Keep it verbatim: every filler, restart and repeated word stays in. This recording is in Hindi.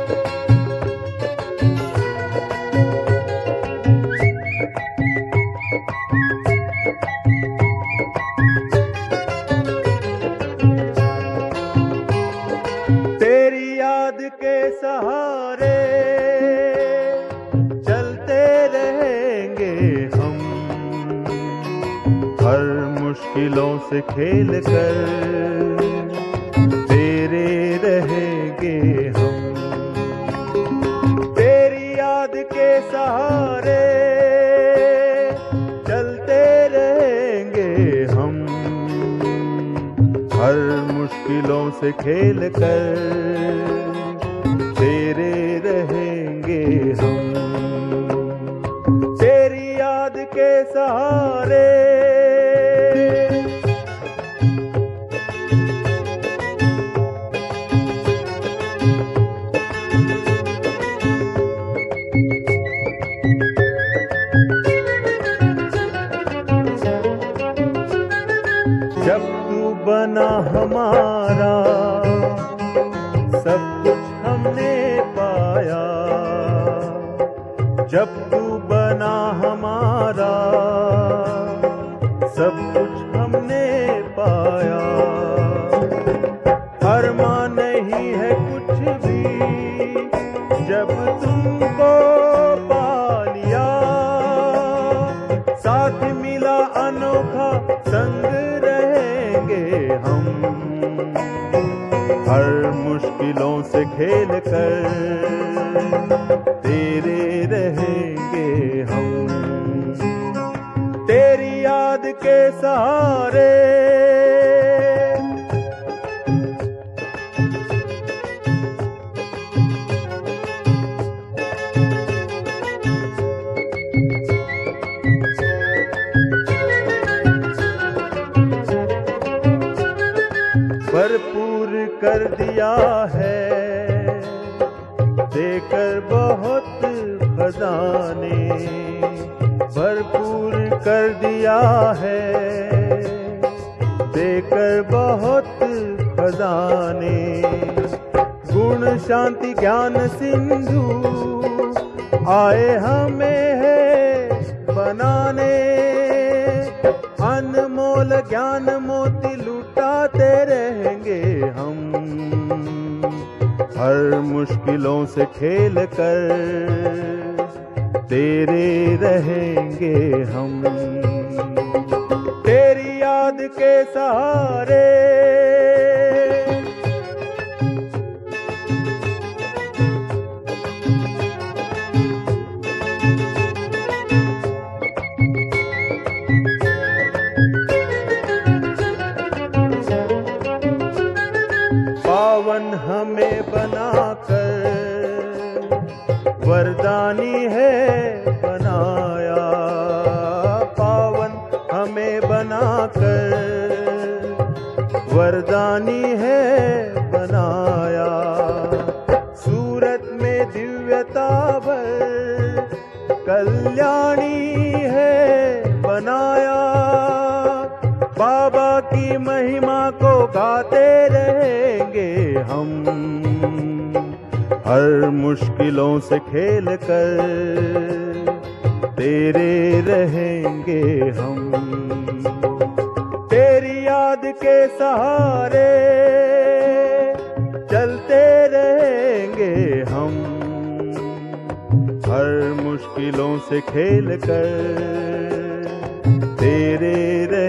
तेरी याद के सहारे चलते रहेंगे हम, हर मुश्किलों से खेल कर तेरे रहेंगे हम। तेरी याद के सहारे चलते रहेंगे हम, हर मुश्किलों से खेल कर तेरे रहेंगे हम। तेरी याद के सहारे जब तू बना हमारा सब कुछ हमने पाया, जब तू बना हमारा सब कुछ हमने पाया। अरमान नहीं है कुछ भी जब तुमको पा लिया, साथ मिला अनोखा संग रहेंगे हम, हर मुश्किलों से खेल कर तेरे रहेंगे हम। तेरी याद के सहारे भरपूर कर दिया है देकर बहुत खजाने, भरपूर कर दिया है देकर बहुत खजाने। गुण शांति ज्ञान सिंधु आए हमें है बनाने, अनमोल ज्ञान मोती लुटाते रहेंगे हम, हर मुश्किलों से खेल कर तेरे रहेंगे हम। तेरी याद के सहारे पावन हमें बनाकर वरदानी है बनाया, पावन हमें बनाकर वरदानी है बनाया। सूरत में दिव्यता भर कल्याणी है बनाया, बाबा की महिमा को गाते रहेंगे हम, हर मुश्किलों से खेल कर तेरे रहेंगे हम। तेरी याद के सहारे चलते रहेंगे हम, हर मुश्किलों से खेल कर तेरे रहेंगे